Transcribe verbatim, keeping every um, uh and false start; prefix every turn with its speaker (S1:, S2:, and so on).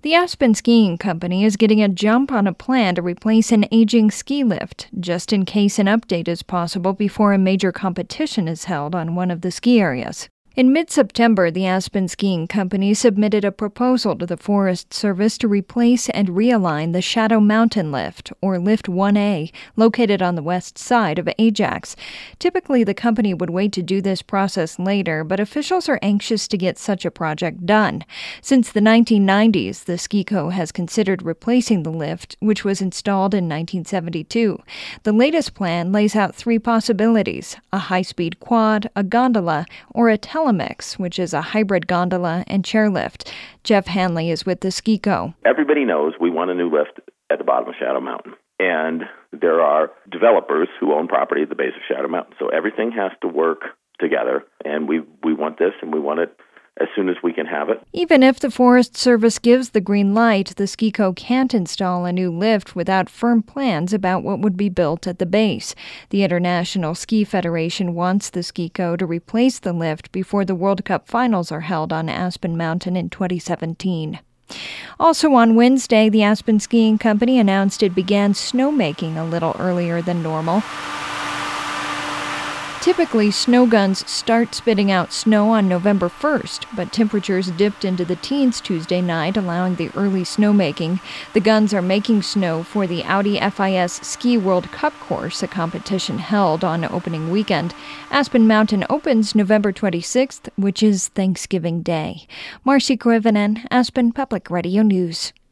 S1: The Aspen Skiing Company is getting a jump on a plan to replace an aging ski lift, just in case an update is possible before a major competition is held on one of the ski areas. In mid-September, the Aspen Skiing Company submitted a proposal to the Forest Service to replace and realign the Shadow Mountain Lift, or Lift one A, located on the west side of Ajax. Typically, the company would wait to do this process later, but officials are anxious to get such a project done. Since the nineteen nineties, the Ski Co. has considered replacing the lift, which was installed in nineteen seventy-two. The latest plan lays out three possibilities: a high-speed quad, a gondola, or a tele Mix, which is a hybrid gondola and chairlift. Jeff Hanley is with the Ski Co.
S2: Everybody knows we want a new lift at the bottom of Shadow Mountain. And there are developers who own property at the base of Shadow Mountain. So everything has to work together. And we, we want this, and we want it as soon as we can have it.
S1: Even if the Forest Service gives the green light, the Ski Co. can't install a new lift without firm plans about what would be built at the base. The International Ski Federation wants the Ski Co. to replace the lift before the World Cup finals are held on Aspen Mountain in twenty seventeen. Also on Wednesday, the Aspen Skiing Company announced it began snowmaking a little earlier than normal. Typically, snow guns start spitting out snow on November first, but temperatures dipped into the teens Tuesday night, allowing the early snowmaking. The guns are making snow for the Audi F I S Ski World Cup course, a competition held on opening weekend. Aspen Mountain opens November twenty-sixth, which is Thanksgiving Day. Marcy Koivunen, Aspen Public Radio News.